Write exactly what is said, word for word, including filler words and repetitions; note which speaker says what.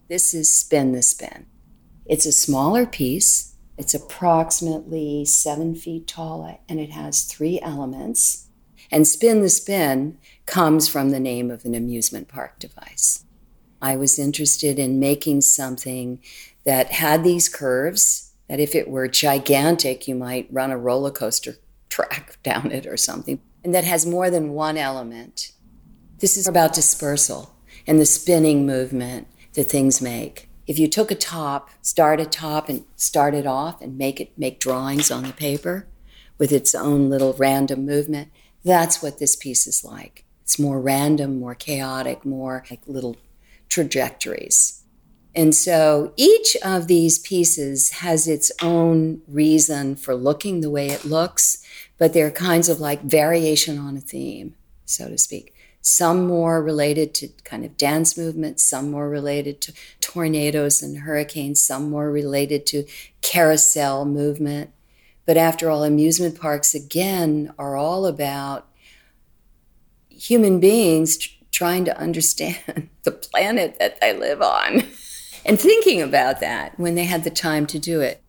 Speaker 1: This is Spin the Spin. It's a smaller piece. It's approximately seven feet tall, and it has three elements. And Spin the Spin comes from the name of an amusement park device. I was interested in making something that had these curves, that if it were gigantic, you might run a roller coaster track down it or something, and that has more than one element. This is about dispersal and the spinning movement that things make. If you took a top, start a top and start it off and make it make drawings on the paper with its own little random movement, that's what this piece is like. It's more random, more chaotic, more like little trajectories. And so each of these pieces has its own reason for looking the way it looks, but they're kinds of like variation on a theme, so to speak. Some more related to kind of dance movement, some more related to tornadoes and hurricanes, some more related to carousel movement. But after all, amusement parks, again, are all about human beings tr- trying to understand the planet that they live on and thinking about that when they had the time to do it.